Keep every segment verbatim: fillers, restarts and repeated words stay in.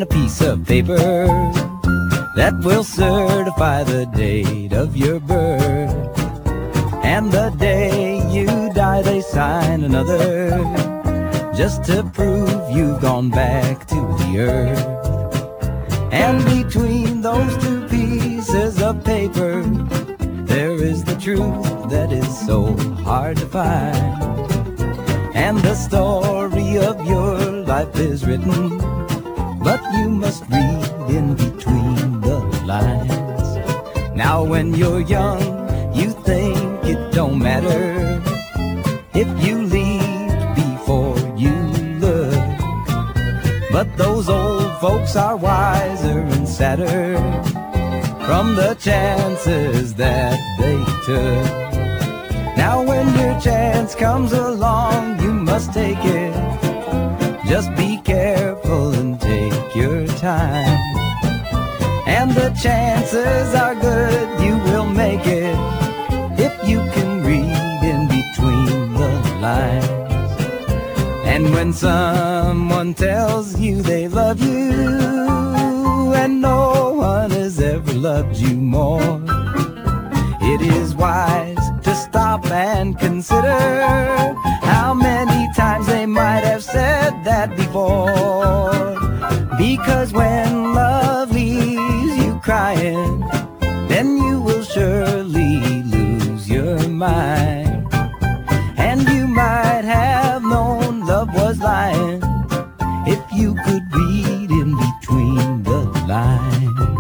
a piece of paper that will certify the date of your birth. And the day you die they sign another, just to prove you've gone back to the earth. And between those two pieces of paper, there is the truth that is so hard to find. And the story of your life is written, but you must read in between the lines. Now when you're young, you think it don't matter if you leave before you look. But those old folks are wiser and sadder from the chances that they took. Now when your chance comes along, you must take it. Just be careful and take your time. And the chances are good you will make it if you can read in between the lines. And when someone tells you they love you and no one has ever loved you more, it is wise to stop and consider how many times they might have said that before. Because when love leaves you crying, then you will surely lose your mind. And you might have known love was lying if you could read in between the lines.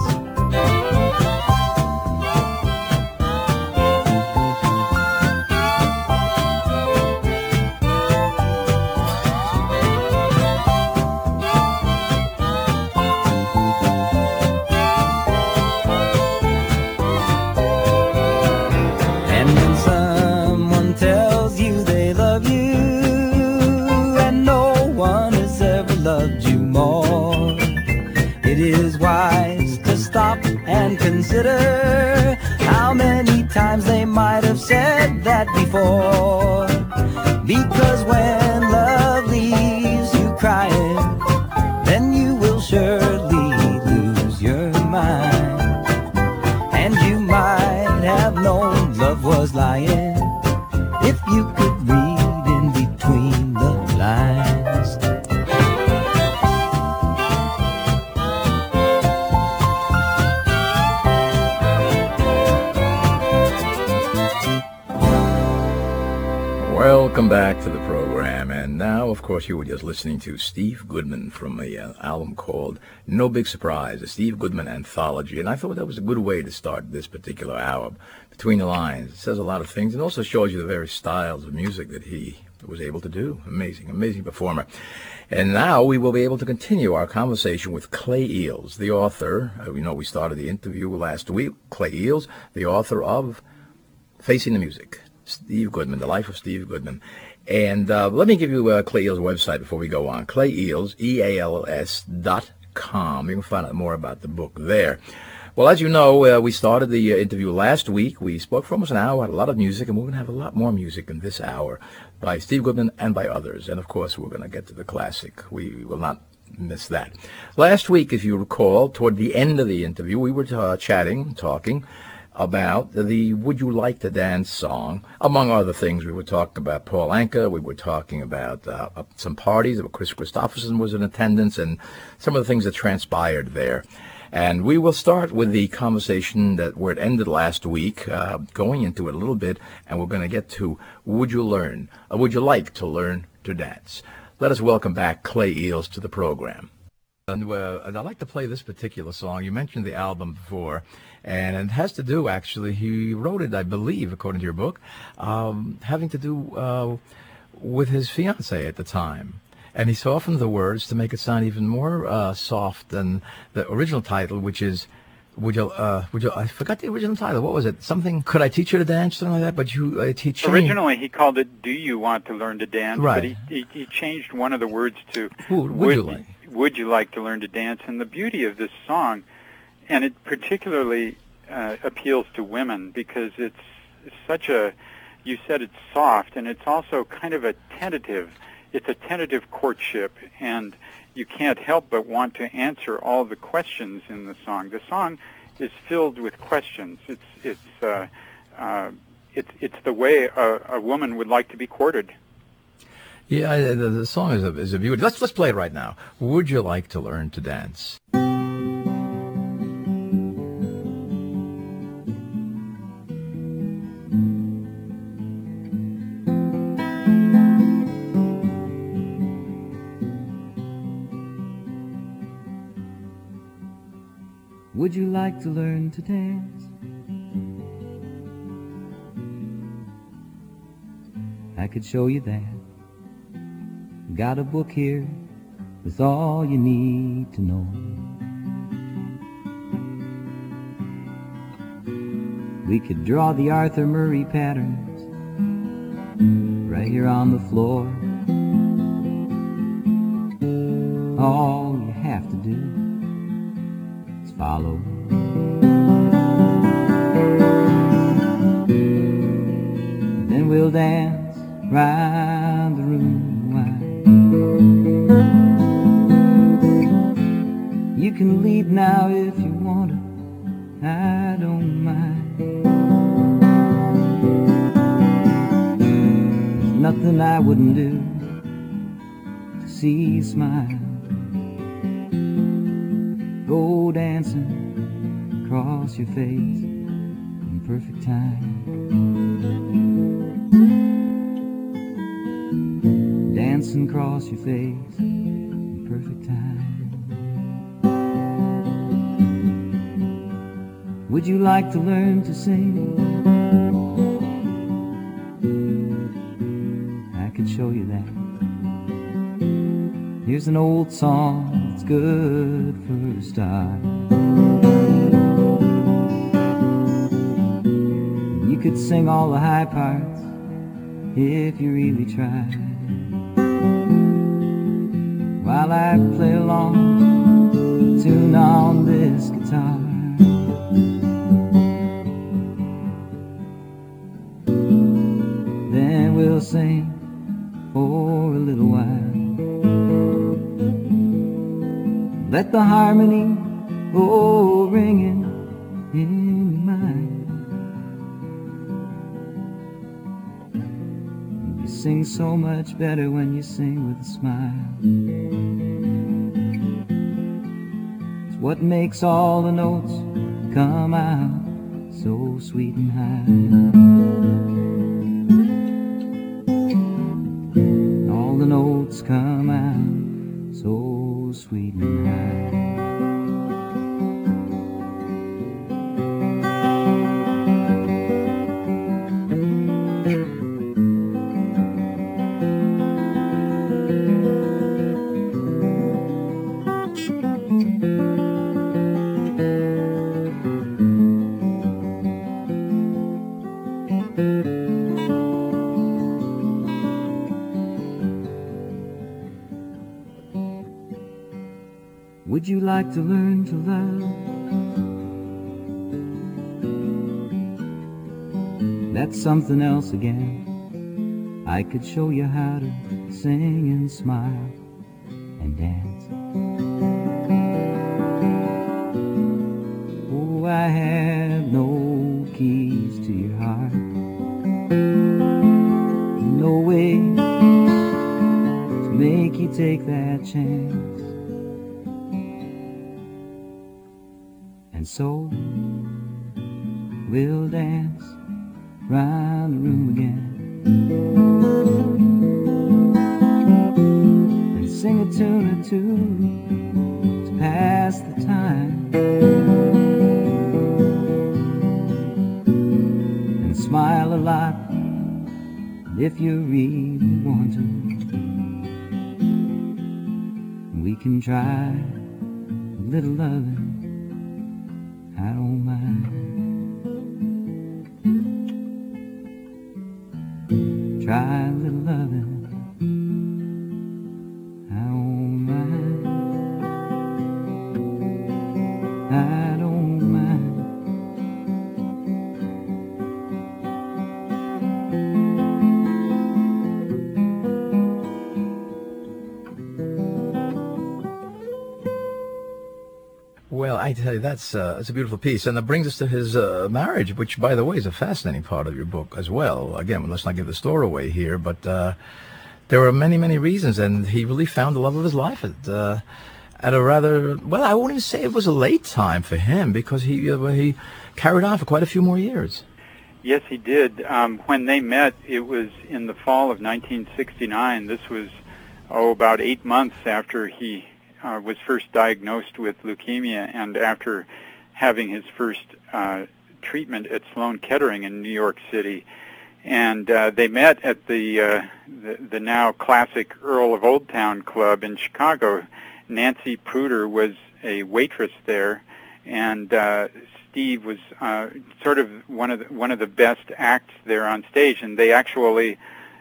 And consider how many times they might have said that before. Because when love leaves you crying, then you will surely lose your mind. And you might have known love was lying if you could read in between the lines. Welcome back to the program, and now, of course, you were just listening to Steve Goodman from an uh, album called No Big Surprise, a Steve Goodman anthology, and I thought that was a good way to start this particular hour. Between the Lines, it says a lot of things, and also shows you the various styles of music that he was able to do. Amazing, amazing performer. And now we will be able to continue our conversation with Clay Eales, the author. Uh, you know, we started the interview last week. Clay Eales, the author of Facing the Music. Steve Goodman, The Life of Steve Goodman. And uh, let me give you uh, Clay Eales' website before we go on. Clay Eales, E A L S dot com. You can find out more about the book there. Well, as you know, uh, we started the uh, interview last week. We spoke for almost an hour, had a lot of music, and we're going to have a lot more music in this hour by Steve Goodman and by others. And, of course, we're going to get to the classic. We will not miss that. Last week, if you recall, toward the end of the interview, we were uh, chatting, talking about the Would You Like to Dance song. Among other things, we were talking about Paul Anka. We were talking about uh, some parties. Chris Christopherson was in attendance, and some of the things that transpired there. And we will start with the conversation that where it ended last week, uh, going into it a little bit, and we're going to get to Would You Learn, or Would You Like to Learn to Dance? Let us welcome back Clay Eales to the program. And, uh, and I'd like to play this particular song. You mentioned the album before, and it has to do, actually, he wrote it, I believe, according to your book, um, having to do uh, with his fiancée at the time. And he softened the words to make it sound even more uh, soft than the original title, which is, would you, uh, would you, I forgot the original title. What was it? Something, Could I Teach You to Dance? Something like that, but you, uh, he changed. Originally, he called it, Do You Want to Learn to Dance? Right. But he, he, he changed one of the words to, Who, would, would you like? Would you like to learn to dance? And the beauty of this song, and it particularly uh, appeals to women because it's such a, you said it's soft, and it's also kind of a tentative. it's a tentative courtship, and you can't help but want to answer all the questions in the song. The song is filled with questions. It's it's uh, uh, it's it's the way a, a woman would like to be courted. Yeah, I- the, the song is a, is a beauty. Let's let's play it right now. Would you like to learn to dance? Would you like to learn to dance? I could show you that. Got a book here with all you need to know. We could draw the Arthur Murray patterns right here on the floor. All you have to do is follow. Then we'll dance round the room wide. You can leave now if you want to, I don't mind. There's nothing I wouldn't do to see you smile. Go dancing across your face in perfect time. Dancing across your face in perfect time. Would you like to learn to sing? I could show you that. Here's an old song that's good for a start. You could sing all the high parts if you really tried, while I play along the tune on this guitar. Then we'll sing for a little while. Let the harmony go ringing in your mind. You sing so much better when you sing with a smile. It's what makes all the notes come out so sweet and high. All the notes come out so sweet and high. Would you like to learn to love? That's something else again. I could show you how to sing and smile and dance. Oh, I have no keys to your heart, no way to make you take that chance. And so we'll dance round the room again and sing a tune or two to pass the time, and smile a lot if you really want to. We can try a little loving, I don't mind. Try a little loving, I don't mind. I don't mind. I tell you, that's uh, that's a beautiful piece, and that brings us to his uh, marriage, which, by the way, is a fascinating part of your book as well. Again, let's not give the story away here, but uh, there were many, many reasons, and he really found the love of his life at uh, at a rather, well, I won't even say it was a late time for him, because he uh, he carried on for quite a few more years. Yes, he did. Um, when they met, it was in the fall of nineteen sixty-nine. This was, oh, about eight months after he uh, was first diagnosed with leukemia and after having his first uh, treatment at Sloan Kettering in New York City. And uh, they met at the, uh, the the now classic Earl of Old Town Club in Chicago. Nancy Pruder was a waitress there, and uh, Steve was uh, sort of one of the, one of the best acts there on stage, and they actually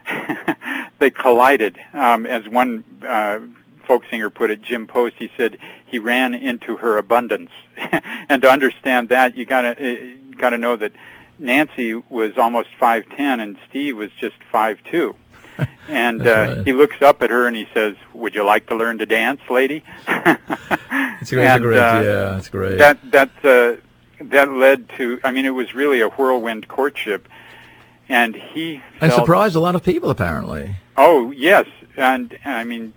they collided. Um, as one uh, folk singer put it, Jim Post, he said he ran into her abundance. And to understand that, you gotta you gotta know that Nancy was almost five ten, and Steve was just five two. And uh, right. He looks up at her and he says, "Would you like to learn to dance, lady?" It's great, and, great. Uh, yeah, it's great. That that uh, that led to, I mean, it was really a whirlwind courtship, and he and felt, surprised a lot of people, apparently. Oh yes, and I mean,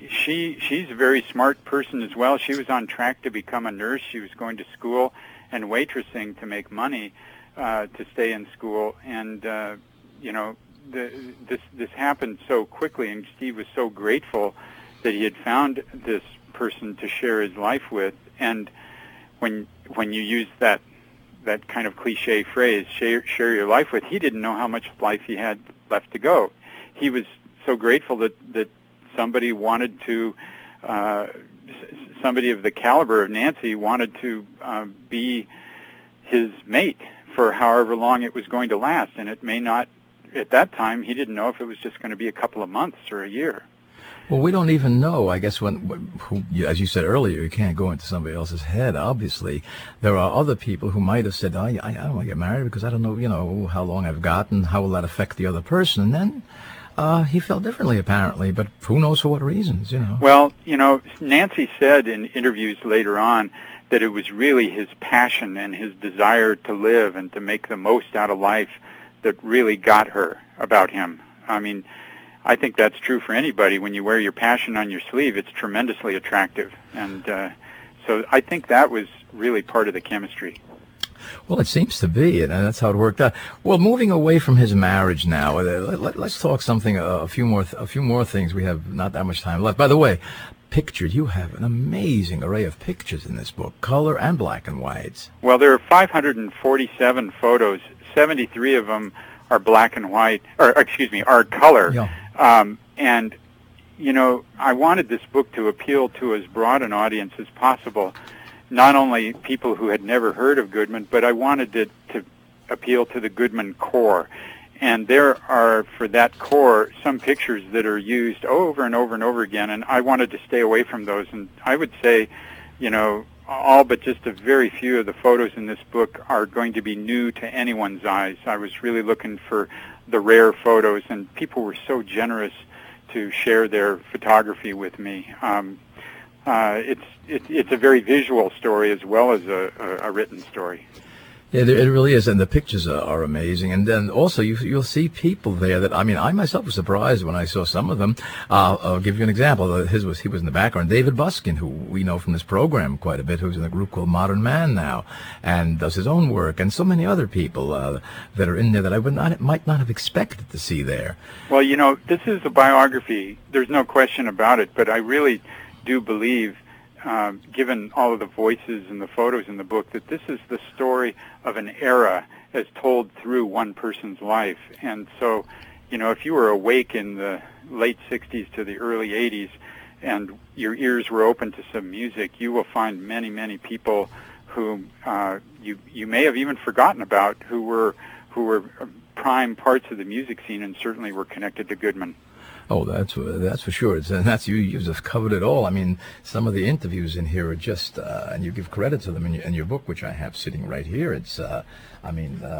she she's a very smart person as well. She was on track to become a nurse. She was going to school and waitressing to make money uh, to stay in school, and uh, you know. The, this this happened so quickly, and Steve was so grateful that he had found this person to share his life with. And when when you use that that kind of cliche phrase, share, share your life with, he didn't know how much life he had left to go. He was so grateful that that somebody wanted to, uh, somebody of the caliber of Nancy wanted to uh, be his mate for however long it was going to last, and it may not. At that time, he didn't know if it was just going to be a couple of months or a year. Well, we don't even know. I guess when, when who, as you said earlier, you can't go into somebody else's head. Obviously, there are other people who might have said, oh, I, I don't want to get married because I don't know, you know, how long I've gotten. How will that affect the other person? And then uh, he felt differently, apparently. But who knows for what reasons, you know? Well, you know, Nancy said in interviews later on that it was really his passion and his desire to live and to make the most out of life that really got her about him. I mean, I think that's true for anybody. When you wear your passion on your sleeve, it's tremendously attractive. And uh, so I think that was really part of the chemistry. Well, it seems to be, and that's how it worked out. Well, moving away from his marriage now, let, let, let's talk something, uh, a few more, a few more things. We have not that much time left. By the way, pictured, you have an amazing array of pictures in this book, color and black and whites. Well, there are five hundred forty-seven photos. seventy-three of them are black and white, or excuse me, are color. Yeah. Um, and, you know, I wanted this book to appeal to as broad an audience as possible, not only people who had never heard of Goodman, but I wanted it to appeal to the Goodman core. And there are, for that core, some pictures that are used over and over and over again, and I wanted to stay away from those. And I would say, you know, all but just a very few of the photos in this book are going to be new to anyone's eyes. I was really looking for the rare photos, and people were so generous to share their photography with me. Um, uh, it's it, it's a very visual story as well as a, a, a written story. Yeah, it really is, and the pictures are, are amazing. And then also you, you'll see people there that, I mean, I myself was surprised when I saw some of them. Uh, I'll give you an example. His was he was in the background. David Buskin, who we know from this program quite a bit, who's in a group called Modern Man now, and does his own work, and so many other people uh, that are in there that I would not might not have expected to see there. Well, you know, this is a biography. There's no question about it, but I really do believe, Um, given all of the voices and the photos in the book, that this is the story of an era as told through one person's life. And so, you know, if you were awake in the late sixties to the early eighties and your ears were open to some music, you will find many, many people who uh, you you may have even forgotten about, who were who were prime parts of the music scene and certainly were connected to Goodman. Oh, that's that's for sure. It's, and that's you. You've just covered it all. I mean, some of the interviews in here are just, uh, and you give credit to them in your, in your book, which I have sitting right here. It's, uh, I mean, um,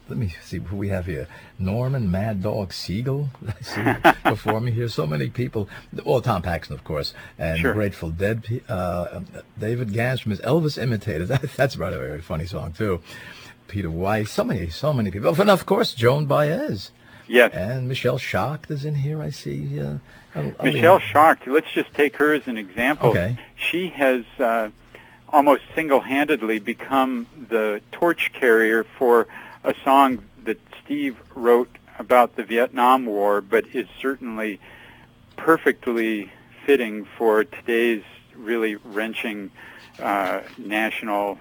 let me see who we have here. Norman Mad Dog Siegel, I see performing here. So many people. Well, Tom Paxton, of course, and Sure. Grateful Dead. Uh, David Gans from his Elvis Imitators. That, that's rather a very funny song too. Peter Weiss. So many, so many people. And of course, Joan Baez. Yes. And Michelle Schacht is in here. I see. Uh, I'll, I'll Michelle Schacht, let's just take her as an example. Okay. She has uh, almost single-handedly become the torch carrier for a song that Steve wrote about the Vietnam War, but is certainly perfectly fitting for today's really wrenching uh, national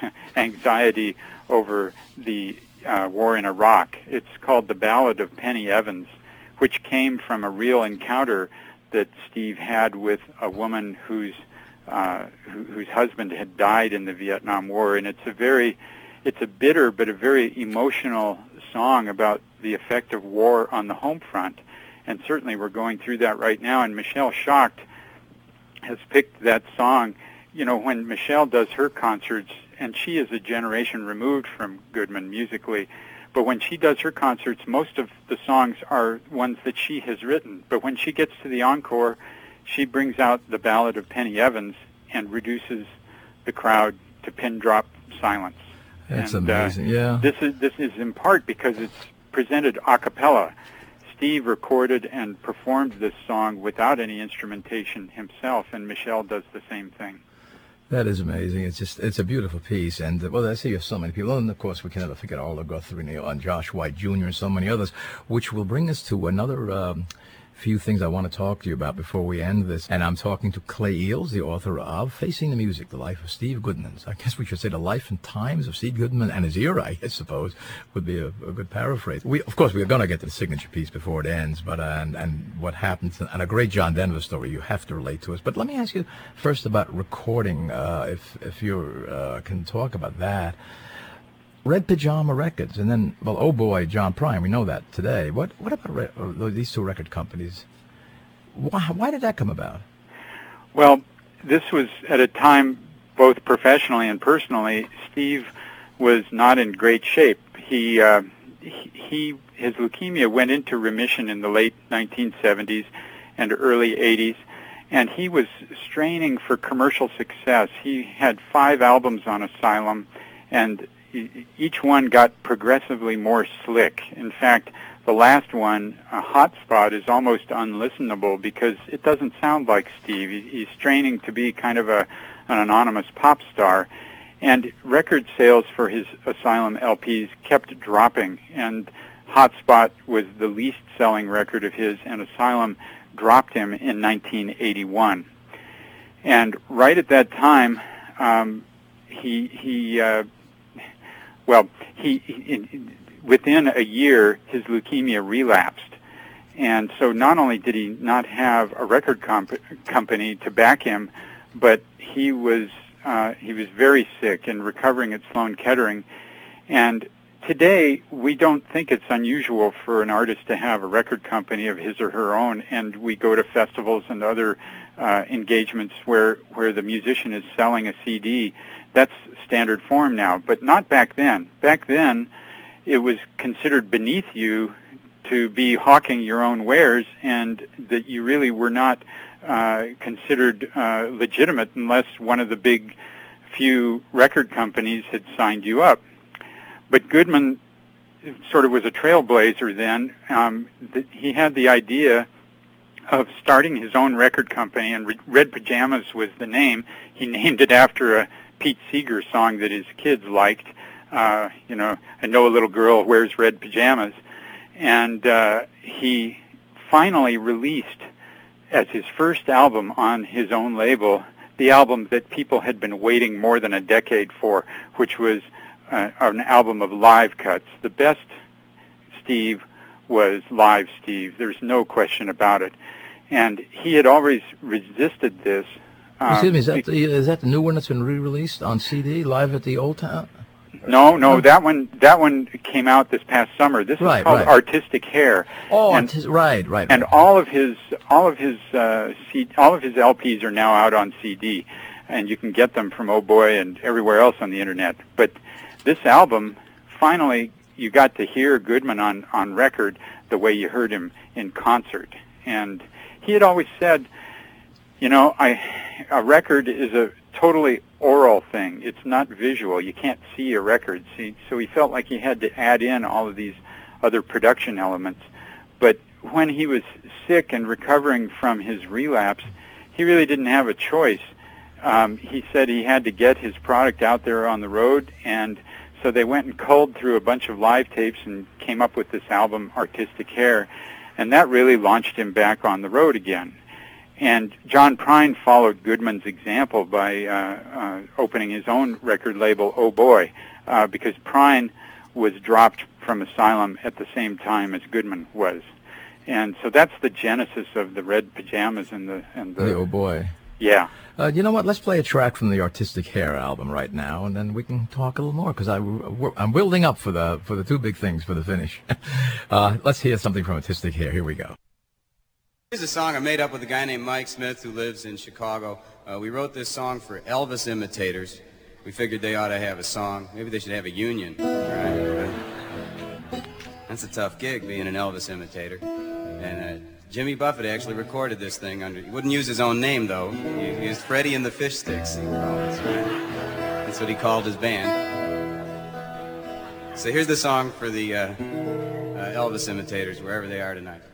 anxiety over the uh, war in Iraq. It's called The Ballad of Penny Evans, which came from a real encounter that Steve had with a woman whose uh, who, whose husband had died in the Vietnam War, and it's a very, it's a bitter but a very emotional song about the effect of war on the home front, and certainly we're going through that right now. And Michelle Schacht has picked that song. You know, when Michelle does her concerts, and she is a generation removed from Goodman musically, but when she does her concerts, most of the songs are ones that she has written. But when she gets to the encore, she brings out the Ballad of Penny Evans and reduces the crowd to pin drop silence. That's and, amazing. Uh, yeah. This is this is in part because it's presented a cappella. Steve recorded and performed this song without any instrumentation himself, and Michelle does the same thing. That is amazing. It's just, it's a beautiful piece. And, uh, well, I see you have so many people. And, of course, we can never forget Arlo Guthrie and Josh White Junior and so many others, which will bring us to another um, few things I want to talk to you about before we end this. And I'm talking to Clay Eels, the author of Facing the Music, The Life of Steve Goodman. I guess we should say The Life and Times of Steve Goodman and His Era, I suppose, would be a, a good paraphrase. We, of course, we're going to get to the signature piece before it ends, but uh, and, and what happens, and a great John Denver story you have to relate to us. But let me ask you first about recording, uh, if, if you uh, can talk about that. Red Pajama Records, and then, well, oh boy, John Prine, we know that today. What what about re- uh, these two record companies? Why, why did that come about? Well, this was at a time, both professionally and personally, Steve was not in great shape. He, uh, he his leukemia went into remission in the late nineteen seventies and early eighties, and he was straining for commercial success. He had five albums on Asylum, and each one got progressively more slick. In fact, the last one, uh, Hotspot, is almost unlistenable because it doesn't sound like Steve. He, he's straining to be kind of a, an anonymous pop star. And record sales for his Asylum L Ps kept dropping, and Hotspot was the least selling record of his, and Asylum dropped him in nineteen eighty-one. And right at that time, um, he he uh, Well, he, in, within a year, his leukemia relapsed. And so not only did he not have a record comp- company to back him, but he was uh, he was very sick and recovering at Sloan Kettering. And today, we don't think it's unusual for an artist to have a record company of his or her own, and we go to festivals and other uh, engagements where, where the musician is selling a C D. That's standard form now, but not back then. Back then, it was considered beneath you to be hawking your own wares, and that you really were not uh, considered uh, legitimate unless one of the big few record companies had signed you up. But Goodman sort of was a trailblazer then. Um, th- he had the idea of starting his own record company, and Red Pajamas was the name. He named it after a Pete Seeger song that his kids liked. Uh, you know, I know a little girl wears red pajamas. And uh, he finally released, as his first album on his own label, the album that people had been waiting more than a decade for, which was uh, an album of live cuts. The best Steve was live Steve. There's no question about it. And he had always resisted this. Um, Excuse me, is that, the, is that the new one that's been re-released on C D, live at the Old Town? No, no, that one that one came out this past summer. This right, is called right. Artistic Hair. Oh, and, artis- right, right. And right. all of his all of his uh, C- all of his L Ps are now out on C D, and you can get them from Oh Boy and everywhere else on the internet. But this album finally you got to hear Goodman on, on record the way you heard him in concert. And he had always said, you know, I, a record is a totally oral thing. It's not visual. You can't see a record. See, so he felt like he had to add in all of these other production elements. But when he was sick and recovering from his relapse, he really didn't have a choice. Um, he said he had to get his product out there on the road, and so they went and culled through a bunch of live tapes and came up with this album, Artistic Hair, and that really launched him back on the road again. And John Prine followed Goodman's example by uh, uh, opening his own record label, Oh Boy, uh, because Prine was dropped from Asylum at the same time as Goodman was. And so that's the genesis of the Red Pajamas and the... And the, the Oh Boy. Yeah. Uh, you know what? Let's play a track from the Artistic Hair album right now, and then we can talk a little more, because I'm building up for the for the two big things for the finish. uh, let's hear something from Artistic Hair. Here we go. Here's a song I made up with a guy named Mike Smith who lives in Chicago. Uh, we wrote this song for Elvis imitators. We figured they ought to have a song. Maybe they should have a union. Right? That's a tough gig, being an Elvis imitator. And uh, Jimmy Buffett actually recorded this thing under. He wouldn't use his own name, though. He, he was Freddie and the Fish Sticks, he called us, right? That's what he called his band. So here's the song for the uh, uh, Elvis imitators, wherever they are tonight.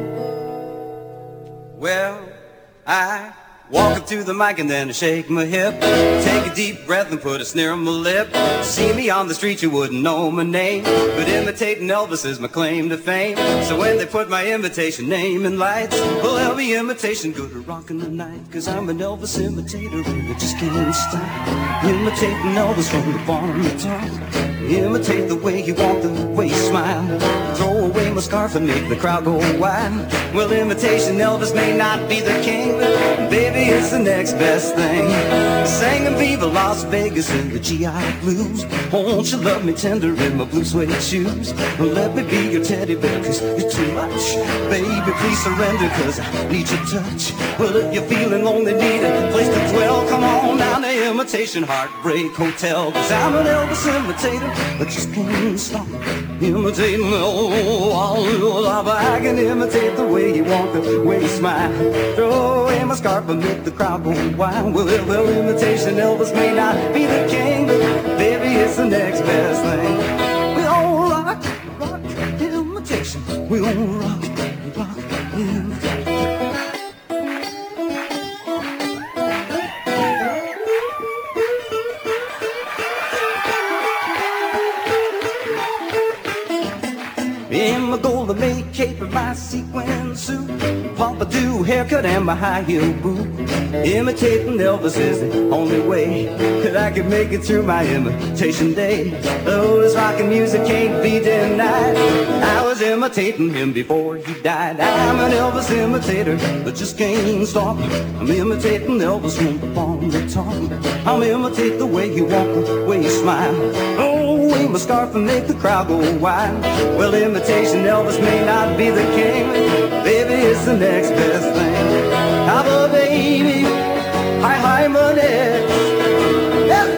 Well, I walk up to the mic and then I shake my hip, take a deep breath and put a sneer on my lip. See me on the street, you wouldn't know my name, but imitating Elvis is my claim to fame. So when they put my imitation name in lights, well, there'll be imitation good or rockin' the night. Cause I'm an Elvis imitator and I just can't stop imitating Elvis from the bottom to top. Imitate the way you walk, the way you smile. Throw away my scarf and make the crowd go wild. Well, imitation Elvis may not be the king, but baby, it's the next best thing. Singing Viva Las Vegas in the G I Blues. Won't you love me tender in my blue suede shoes? Let me be your teddy bear, cause you're too much. Baby, please surrender, cause I need your touch. Well, if you're feeling lonely, need a place to dwell, come on down to Imitation Heartbreak Hotel. Cause I'm an Elvis imitator, but just can't stop imitating Elvis. I can imitate the way you walk, the way you smile. Throw away my scarf and make the crowd go wild. Well, well, imitation Elvis may not be the king, but baby, it's the next best thing. We all rock, rock, imitation. We all rock, rock, imitation. In my golden maid cape and my sequin suit, pompadour haircut and my high heel boot. Imitating Elvis is the only way that I can make it through my imitation day. Though this rockin' music can't be denied, I was imitating him before he died. I'm an Elvis imitator, but just can't stop. I'm imitating Elvis from the bottom to top. I'll imitate the way you walk, the way you smile. Oh, wave my scarf and make the crowd go wild. Well, imitation Elvis may not be the king, baby, it's the next best thing. I'm a baby, hi, hi, money, yes,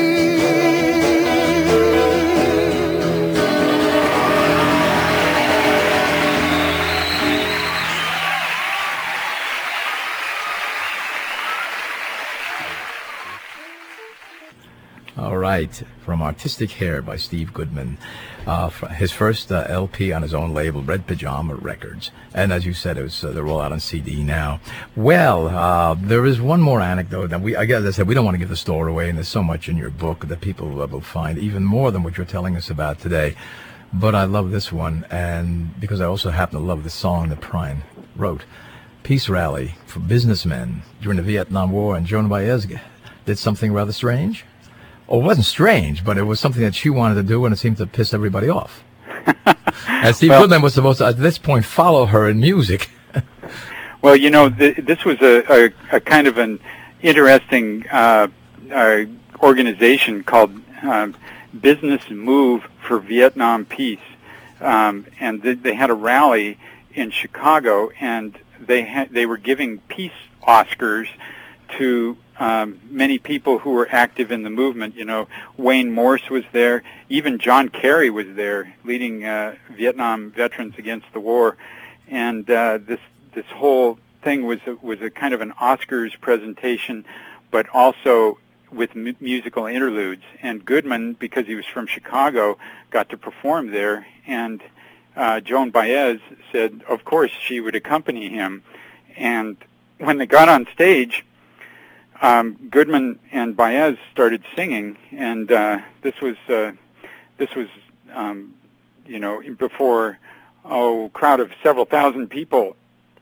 All right, from Artistic Hair by Steve Goodman, uh, his first uh, L P on his own label, Red Pajama Records, and as you said, it was uh, they're all out on C D now. Well, uh, there is one more anecdote that we, I guess, I said we don't want to give the story away, and there's so much in your book that people will find even more than what you're telling us about today. But I love this one, and because I also happen to love the song that Prine wrote, "Peace Rally for Businessmen During the Vietnam War," and Joan Baez did something rather strange. Well, it wasn't strange, but it was something that she wanted to do, and it seemed to piss everybody off. And Steve well, Goodman was supposed to, at this point, follow her in music. Well, you know, th- this was a, a, a kind of an interesting uh, uh, organization called uh, Business Move for Vietnam Peace, um, and th- they had a rally in Chicago, and they ha- they were giving peace Oscars to um, many people who were active in the movement. You know, Wayne Morse was there. Even John Kerry was there, leading uh, Vietnam veterans against the war. And uh, this this whole thing was a, was a kind of an Oscars presentation, but also with m- musical interludes. And Goodman, because he was from Chicago, got to perform there. And uh, Joan Baez said, of course, she would accompany him. And when they got on stage, um, Goodman and Baez started singing, and uh, this was uh, this was um, you know before oh, a crowd of several thousand people,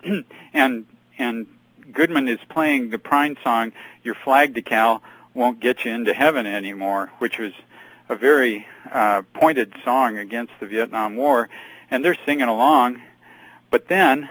and and Goodman is playing the Prine song, "Your Flag Decal Won't Get You Into Heaven Anymore," which was a very uh, pointed song against the Vietnam War, and they're singing along, but then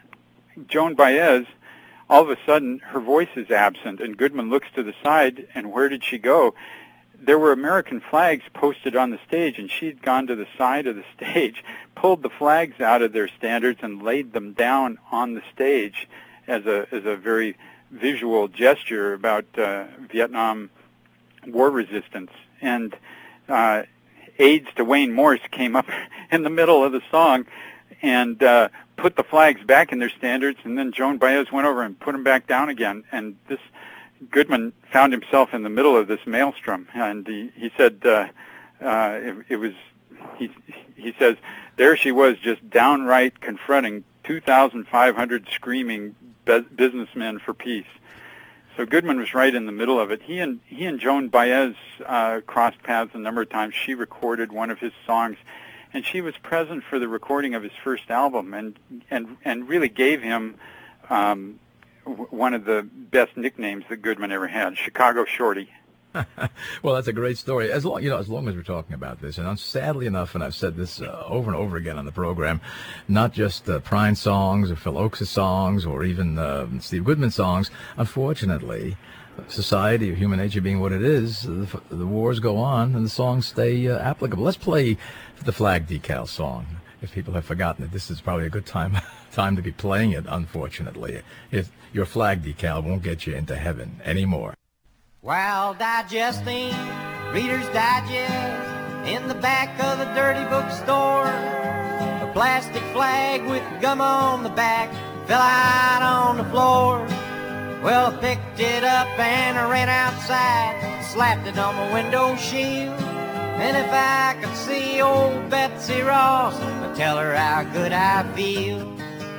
Joan Baez, all of a sudden, her voice is absent, and Goodman looks to the side, and where did she go? There were American flags posted on the stage, and she'd gone to the side of the stage, pulled the flags out of their standards, and laid them down on the stage as a as a very visual gesture about uh, Vietnam war resistance. And uh, aides to Wayne Morse came up in the middle of the song and uh, put the flags back in their standards, and then Joan Baez went over and put them back down again. And this Goodman found himself in the middle of this maelstrom, and he, he said uh, uh, it, it was he he says there she was, just downright confronting two thousand five hundred screaming be- businessmen for peace. So Goodman was right in the middle of it. He and he and Joan Baez uh, crossed paths a number of times. She recorded one of his songs, and she was present for the recording of his first album, and and and really gave him um, w- one of the best nicknames that Goodman ever had, Chicago Shorty. Well, that's a great story. As long, you know, as long as we're talking about this, and I'm, sadly enough, and I've said this uh, over and over again on the program, not just uh, Prine songs or Phil Oakes' songs or even uh, Steve Goodman songs. Unfortunately, society or human nature being what it is, the, the wars go on and the songs stay uh, applicable. Let's play the Flag Decal song. If people have forgotten it, this is probably a good time time to be playing it. Unfortunately, if your flag decal won't get you into heaven anymore. While digesting Reader's Digest in the back of the dirty bookstore, a plastic flag with gum on the back fell out on the floor. Well, I picked it up and I ran outside, slapped it on my window shield. And if I could see old Betsy Ross, I'd tell her how good I feel.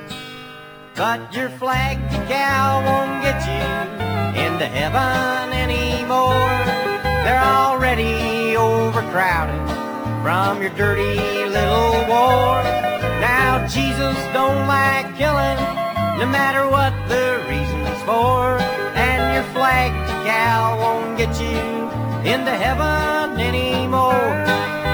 But your flag decal won't get you into heaven anymore. They're already overcrowded from your dirty little war. Now Jesus don't like killing, no matter what the reason's for. And your flag decal won't get you into heaven anymore.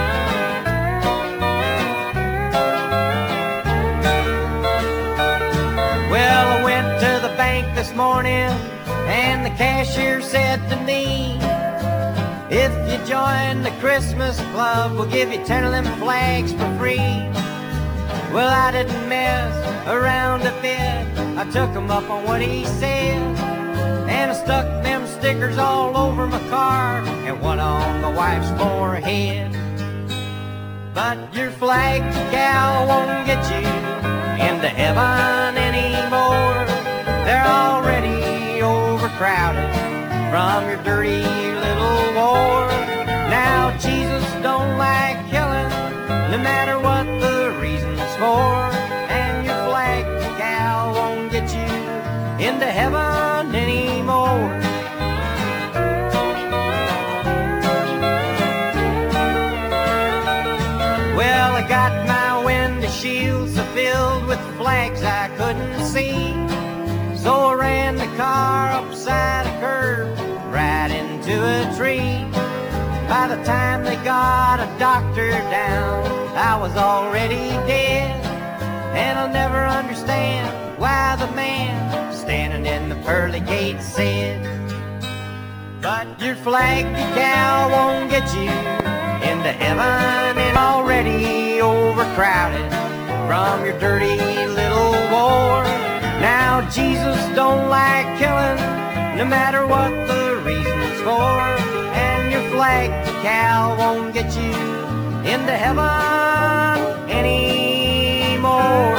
Well, I went to the bank this morning, and the cashier said to me, if you join the Christmas club, we'll give you ten of them flags for free. Well, I didn't mess around a bit, I took him up on what he said, and I stuck them stickers all over my car and one on my wife's forehead. But your flag decal won't get you into heaven anymore. They're already overcrowded from your dirty little war. Now Jesus don't like killing, no matter what the reason's for. And your flag decal won't get you into heaven anymore. Well, I got my window shields filled with flags I couldn't see, so I ran the car upside a curve, right into a tree. By the time they got a doctor down, I was already dead. And I'll never understand why the man standing in the pearly gates said, but your flag decal won't get you into heaven, and already overcrowded from your dirty little war. Now Jesus don't like killing, no matter what the reason's for. And your flag decal won't get you into heaven anymore.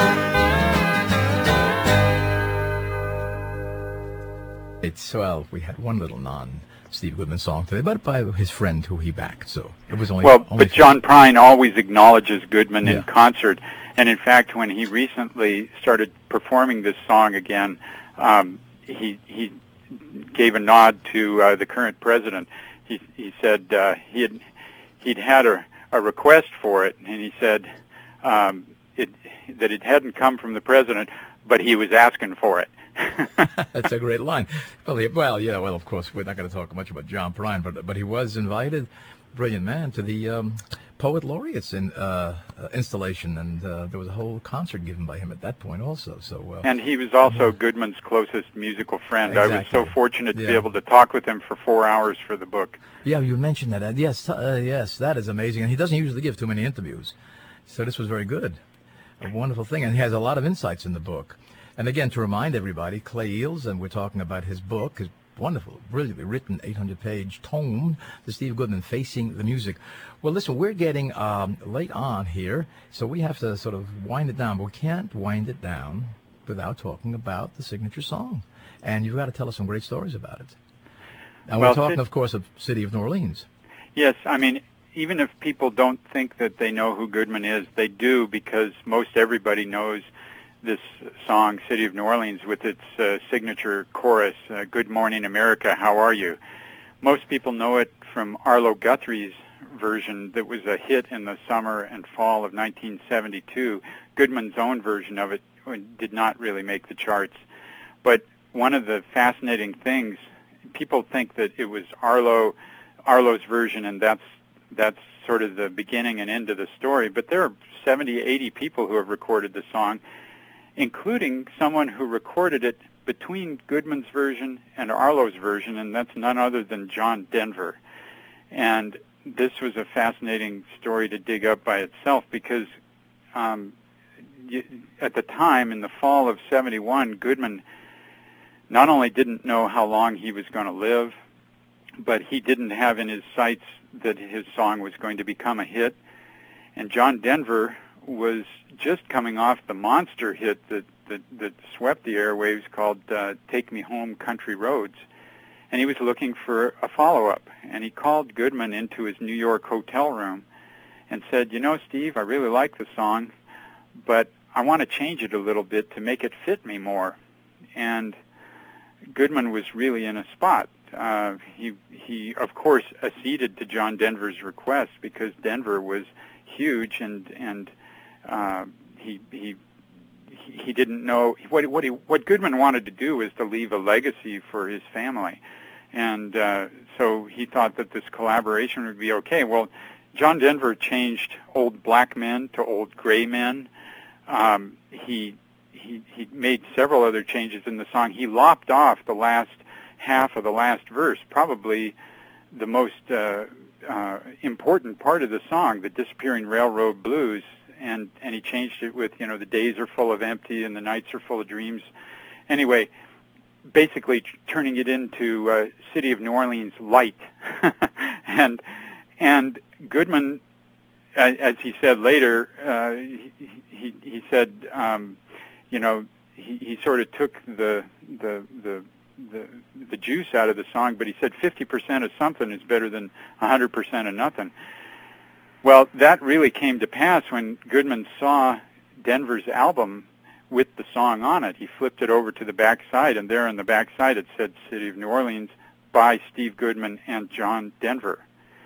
It's, well, we had one little non-Steve Goodman song today, but by his friend who he backed, so it was only... Well, only but John Prine always acknowledges Goodman Yeah. in concert, and in fact, when he recently started performing this song again, um, he he gave a nod to uh, the current president. He he said uh, he had he'd had a, a request for it, and he said um, it that it hadn't come from the president, but he was asking for it. That's a great line. Well, he, well, yeah, well, of course, we're not going to talk much about John Prine, but but he was invited, brilliant man, to the um, Poet Laureate's in, uh, uh, installation, and uh, there was a whole concert given by him at that point also. So, uh, And he was also Goodman's closest musical friend. I was Exactly. so fortunate to be Yeah. able to talk with him for four hours for the book. yeah, you mentioned that. Uh, yes, uh, yes, that is amazing. And he doesn't usually give too many interviews, so this was very good. A wonderful thing, and he has a lot of insights in the book. And again, to remind everybody, Clay Eels, and we're talking about his book, his wonderful, brilliantly written eight hundred page tome, the Steve Goodman Facing the Music. Well, listen, we're getting um, late on here, so we have to sort of wind it down, but we can't wind it down without talking about the signature song. And you've got to tell us some great stories about it. And Well, we're talking, Sid- of course, of City of New Orleans. Yes, I mean, even if people don't think that they know who Goodman is, they do, because most everybody knows this song, City of New Orleans, with its uh, signature chorus, uh, Good Morning America, How Are You? Most people know it from Arlo Guthrie's version that was a hit in the summer and fall of nineteen seventy-two. Goodman's own version of it did not really make the charts. But one of the fascinating things, people think that it was Arlo, Arlo's version, and that's that's sort of the beginning and end of the story. But there are seventy, eighty people who have recorded the song, including someone who recorded it between Goodman's version and Arlo's version, and that's none other than John Denver. And this was a fascinating story to dig up by itself, because um, y- at the time, in the fall of seventy-one, Goodman not only didn't know how long he was going to live, but he didn't have in his sights that his song was going to become a hit. And John Denver was just coming off the monster hit that, that, that swept the airwaves called uh, Take Me Home, Country Roads. And he was looking for a follow-up. And he called Goodman into his New York hotel room and said, you know, Steve, I really like the song, but I want to change it a little bit to make it fit me more. And Goodman was really in a spot. Uh, he, he, of course, acceded to John Denver's request, because Denver was huge, and and uh, he he he didn't know what what he what Goodman wanted to do was to leave a legacy for his family, and uh, so he thought that this collaboration would be okay. Well, John Denver changed old black men to old gray men. Um, he he he made several other changes in the song. He lopped off the last half of the last verse, probably the most uh, uh, important part of the song, the Disappearing Railroad Blues, and, and he changed it with, you know, the days are full of empty and the nights are full of dreams. Anyway, basically t- turning it into uh, City of New Orleans light. and and Goodman, uh, as he said later, uh, he, he, he said, um, you know, he, he sort of took the the the the the juice out of the song, but he said fifty percent of something is better than one hundred percent of nothing. Well, that really came to pass when Goodman saw Denver's album with the song on it. He flipped it over to the back side, and there on the back side it said City of New Orleans by Steve Goodman and John Denver.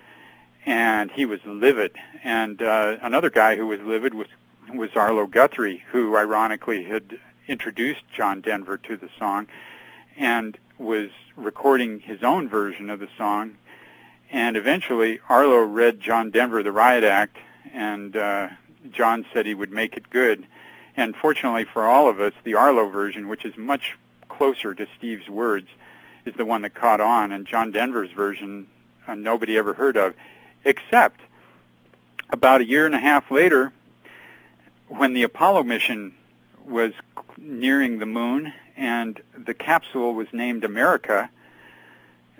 And he was livid. And uh, another guy who was livid was, was Arlo Guthrie, who ironically had introduced John Denver to the song and was recording his own version of the song. And eventually, Arlo read John Denver the Riot Act, and uh, John said he would make it good. And fortunately for all of us, the Arlo version, which is much closer to Steve's words, is the one that caught on, and John Denver's version uh, nobody ever heard of, except about a year and a half later, when the Apollo mission was nearing the moon and the capsule was named America,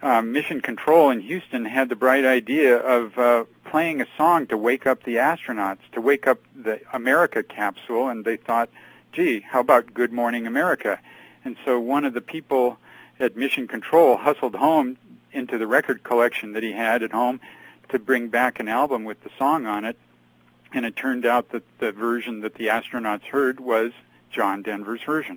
uh, Mission Control in Houston had the bright idea of uh, playing a song to wake up the astronauts, to wake up the America capsule, and they thought, gee, how about Good Morning America? And so one of the people at Mission Control hustled home into the record collection that he had at home to bring back an album with the song on it, and it turned out that the version that the astronauts heard was John Denver's version.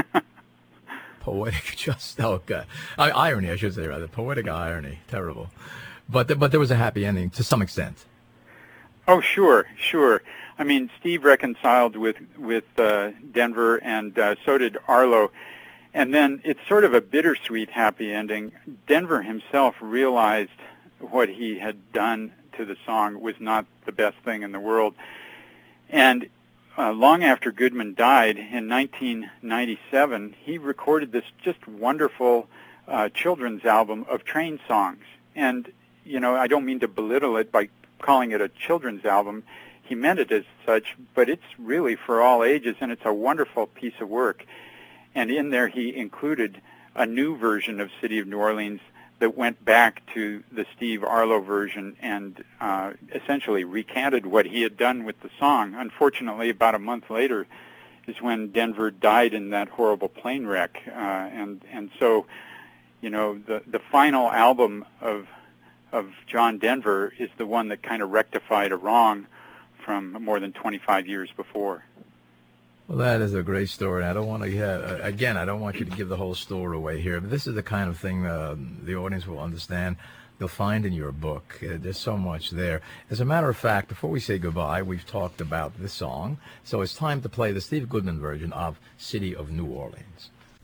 Poetic, just oh god, I, irony, I should say, rather poetic irony. Terrible, but th- but there was a happy ending to some extent. Oh sure, sure. I mean, Steve reconciled with with uh, Denver, and uh, so did Arlo, and then it's sort of a bittersweet happy ending. Denver himself realized what he had done to the song was not the best thing in the world, and Uh, long after Goodman died in nineteen ninety-seven, he recorded this just wonderful uh, children's album of train songs. And, you know, I don't mean to belittle it by calling it a children's album. He meant it as such, but it's really for all ages, and it's a wonderful piece of work. And in there he included a new version of City of New Orleans that went back to the Steve Arlo version and uh, essentially recanted what he had done with the song. Unfortunately, about a month later is when Denver died in that horrible plane wreck. Uh, and and so, you know, the, the final album of of John Denver is the one that kind of rectified a wrong from more than twenty-five years before. Well, that is a great story. I don't want to, yeah, again, I don't want you to give the whole story away here, but this is the kind of thing uh, the audience will understand. You'll find in your book. Uh, there's so much there. As a matter of fact, before we say goodbye, we've talked about this song, so it's time to play the Steve Goodman version of City of New Orleans.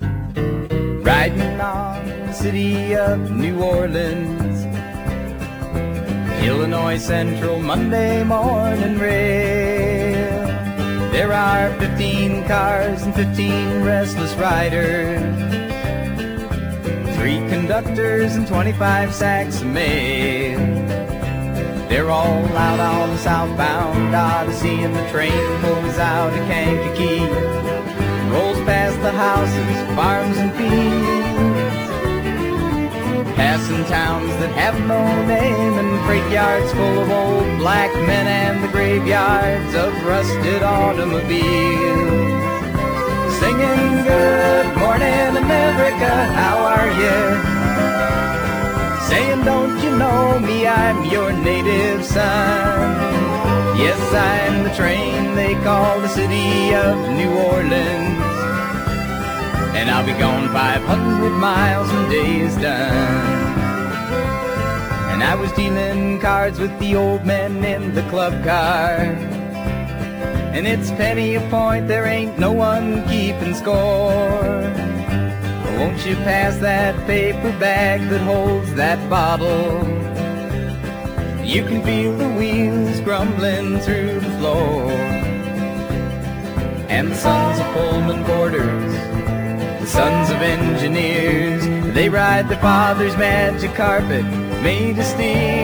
Riding on the City of New Orleans, Illinois Central Monday morning rail. There are fifteen cars and fifteen restless riders, three conductors and twenty-five sacks of mail. They're all out on the southbound Odyssey, and the train pulls out of Kankakee, rolls past the houses, farms, and fields, passing towns that have no name, and freight yards full of old black men, and the graveyards of rusted automobiles, singing good morning America, how are you? Saying don't you know me, I'm your native son. Yes, I'm the train they call the City of New Orleans, and I'll be gone five hundred miles when day is done. And I was dealing cards with the old men in the club car, and it's penny a point, there ain't no one keeping score. Won't you pass that paper bag that holds that bottle? You can feel the wheels grumbling through the floor. And the sons of Pullman boarders, the sons of engineers, they ride their father's magic carpet made of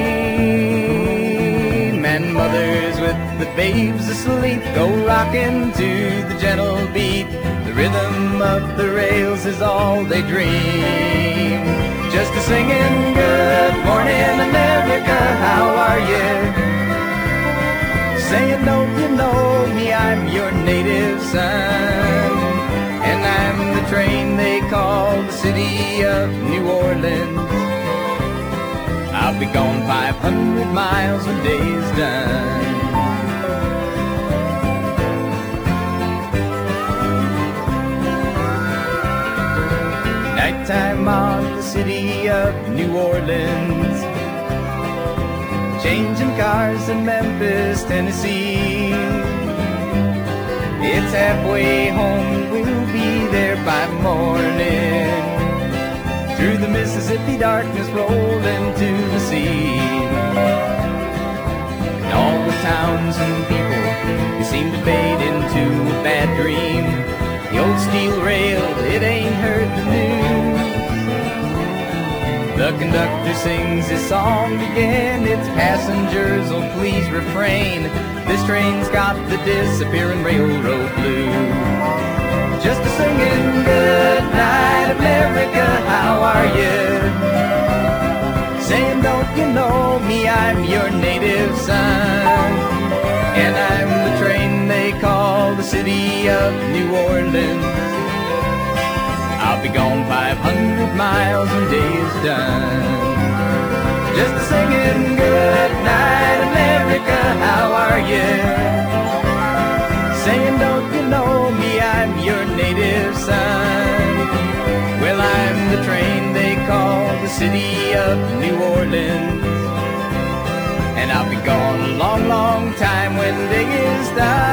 steam. And mothers with the babes asleep go rocking to the gentle beat. The rhythm of the rails is all they dream. Just a singing good morning America, how are you? Saying don't you know me, I'm your native son, and I'm the train they call the City of New Orleans. I'll be gone five hundred miles when day's done. Nighttime on the City of New Orleans, changing cars in Memphis, Tennessee. It's halfway home, we'll be there by morning. Through the Mississippi darkness rolling to the sea. And all the towns and people, they seem to fade into a bad dream. The old steel rail, it ain't heard the news. The conductor sings his song again. Its passengers, oh please refrain. This train's got the disappearing railroad blues. Just a singing good night America, how are you? Orleans. I'll be gone five hundred miles when day is done. Just singing good night America, how are you? Saying don't you know me, I'm your native son. Well, I'm the train they call the city of New Orleans. And I'll be gone a long, long time when day is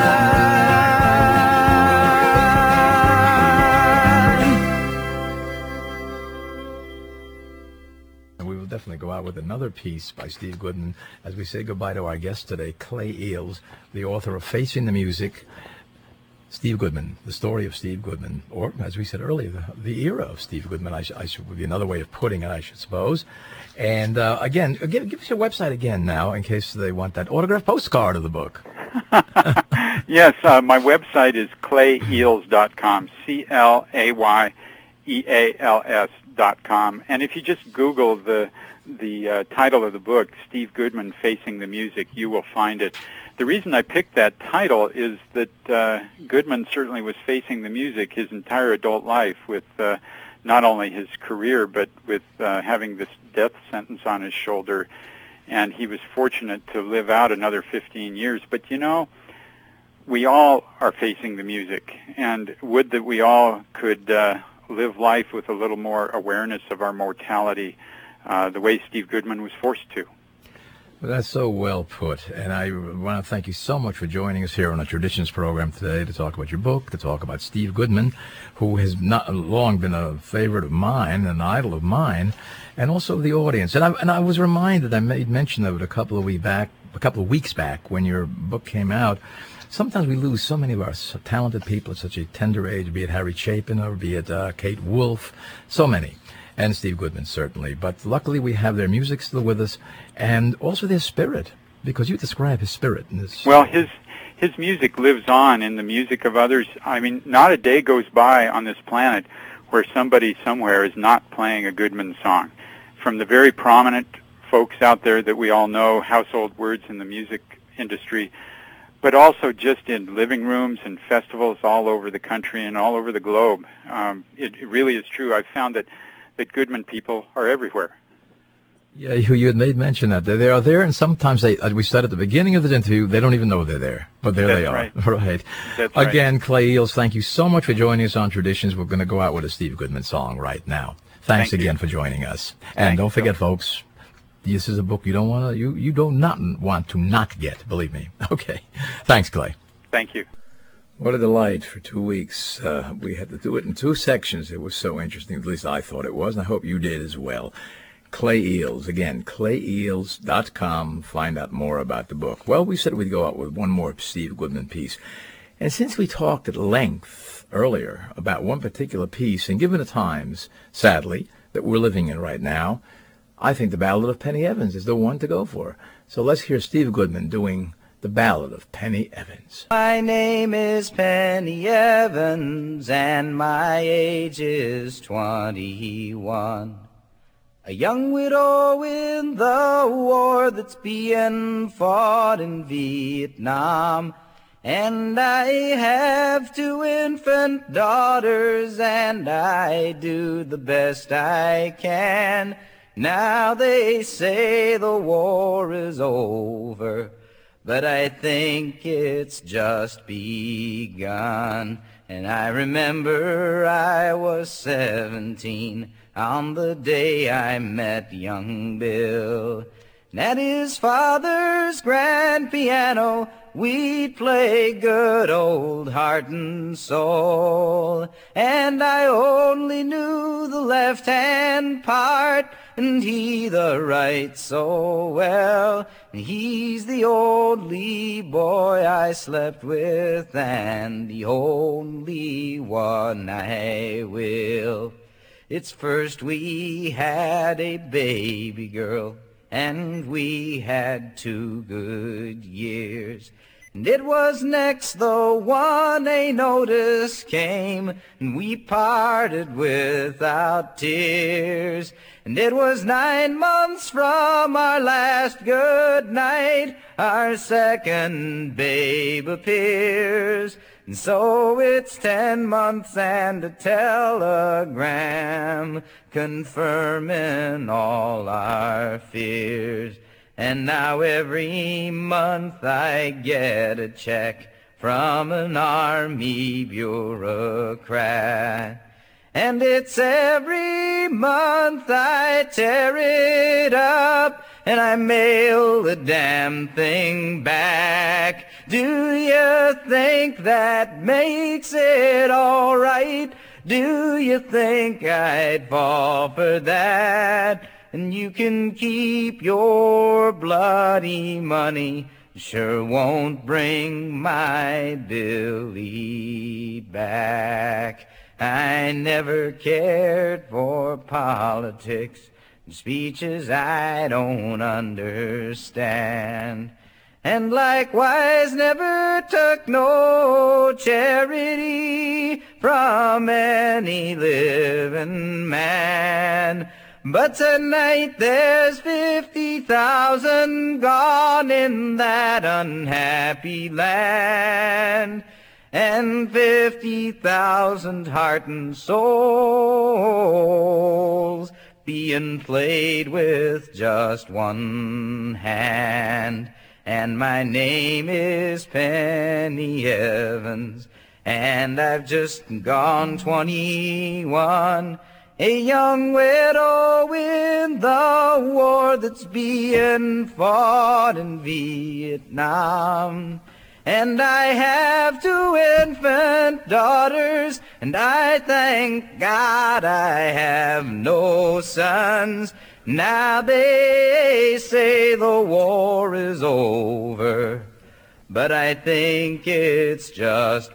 done. And we will definitely go out with another piece by Steve Goodman as we say goodbye to our guest today, Clay Eales, the author of Facing the Music. Steve Goodman, the story of Steve Goodman, or as we said earlier, the, the era of Steve Goodman, I, sh- I should would be another way of putting it, I should suppose. And uh, again, give, give us your website again now, in case they want that autographed postcard of the book. Yes, uh, my website is clay eales dot com, C L A Y E A L S dot com. And if you just Google the the uh, title of the book, Steve Goodman, Facing the Music, you will find it. The reason I picked that title is that uh, Goodman certainly was facing the music his entire adult life with uh, not only his career, but with uh, having this death sentence on his shoulder. And he was fortunate to live out another fifteen years. But, you know, we all are facing the music. And would that we all could uh, live life with a little more awareness of our mortality, uh, the way Steve Goodman was forced to. Well, that's so well put, and I want to thank you so much for joining us here on the Traditions program today to talk about your book, to talk about Steve Goodman, who has not long been a favorite of mine, an idol of mine, and also the audience. And I, and I was reminded, I made mention of it a couple of weeks back, a couple of weeks back when your book came out. Sometimes we lose so many of our talented people at such a tender age, be it Harry Chapin or be it uh, Kate Wolf, so many. And Steve Goodman, certainly. But luckily we have their music still with us, and also their spirit, because you describe his spirit in this. Well, his his music lives on in the music of others. I mean, not a day goes by on this planet where somebody somewhere is not playing a Goodman song. From the very prominent folks out there that we all know, household words in the music industry, but also just in living rooms and festivals all over the country and all over the globe. Um, it, it really is true. I've found that that Goodman people are everywhere. Yeah, you, you had made mention that. They, they are there, and sometimes they, as we said at the beginning of the interview, they don't even know they're there, but there That's they are. Right. Right. That's Again, right. Clay Eales, thank you so much for joining us on Traditions. We're going to go out with a Steve Goodman song right now. Thanks Thank again you. for joining us. Thank And don't you. forget, folks, this is a book you don't want to, you, you do not want to not get, believe me. Okay. Thanks, Clay. Thank you. What a delight for two weeks. Uh, we had to do it in two sections. It was so interesting. At least I thought it was, and I hope you did as well. Clay Eales. Again, clay eales dot com. Find out more about the book. Well, we said we'd go out with one more Steve Goodman piece. And since we talked at length earlier about one particular piece, and given the times, sadly, that we're living in right now, I think the Ballad of Penny Evans is the one to go for. So let's hear Steve Goodman doing The Ballad of Penny Evans. My name is Penny Evans, and my age is twenty-one. A young widow in the war that's being fought in Vietnam. And I have two infant daughters, and I do the best I can. Now they say the war is over, but I think it's just begun. And I remember I was seventeen on the day I met young Bill. And at his father's grand piano, we'd play good old Heart and Soul. And I only knew the left-hand part, and he the right so well. And he's the only boy I slept with, and the only one I will. It's first we had a baby girl, and we had two good years. And it was next the one a notice came, and we parted without tears. And it was nine months from our last good night, our second babe appears. And so it's ten months and a telegram confirming all our fears. And now every month I get a check from an army bureaucrat. And it's every month I tear it up and I mail the damn thing back. Do you think that makes it all right? Do you think I'd fall for that? And you can keep your bloody money, sure won't bring my Billy back. I never cared for politics and speeches I don't understand. And likewise never took no charity from any living man. But tonight there's fifty thousand gone in that unhappy land, and fifty thousand heart and souls being played with just one hand. And my name is Penny Evans, and I've just gone twenty-one. A young widow in the war that's being fought in Vietnam. And I have two infant daughters, and I thank God I have no sons. Now they say the war is over, but I think it's just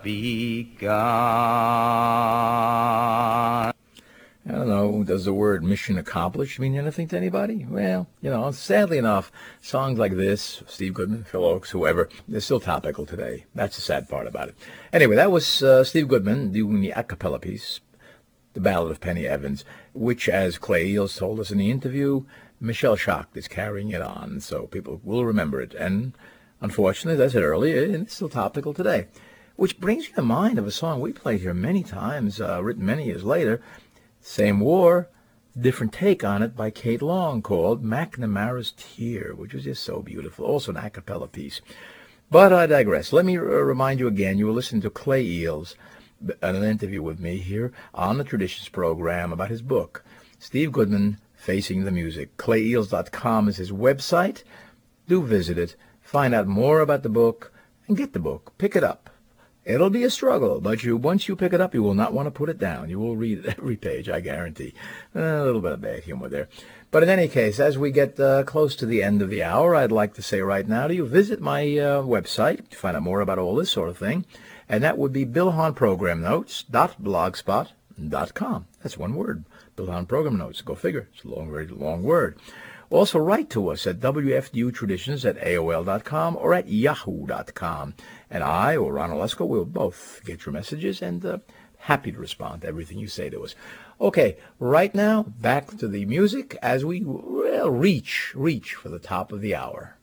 begun. I don't know, does the word mission accomplished mean anything to anybody? Well, you know, sadly enough, songs like this, Steve Goodman, Phil Ochs, whoever, they're still topical today. That's the sad part about it. Anyway, that was uh, Steve Goodman doing the a cappella piece, The Ballad of Penny Evans, which, as Clay Eels told us in the interview, Michelle Schacht is carrying it on, so people will remember it. And unfortunately, as I said earlier, it's still topical today. Which brings you to mind of a song we played here many times, uh, written many years later, same war, different take on it by Kate Long, called McNamara's Tear, which was just so beautiful. Also an a cappella piece. But I digress. Let me r- remind you again, you were listening to Clay Eels, an interview with me here on the Traditions program about his book, Steve Goodman, Facing the Music. clay eels dot com is his website. Do visit it. Find out more about the book and get the book. Pick it up. It'll be a struggle, but you once you pick it up, you will not want to put it down. You will read it every page, I guarantee. A little bit of bad humor there. But in any case, as we get uh, close to the end of the hour, I'd like to say right now to you, visit my uh, website to find out more about all this sort of thing. And that would be bill hahn program notes dot blogspot dot com. That's one word, Bill Hahn Program Notes. Go figure. It's a long, very long word. Also, write to us at W F D U Traditions at A O L dot com or at yahoo dot com. And I or Ron Olesko will both get your messages and uh, happy to respond to everything you say to us. Okay, right now, back to the music as we well, reach, reach for the top of the hour.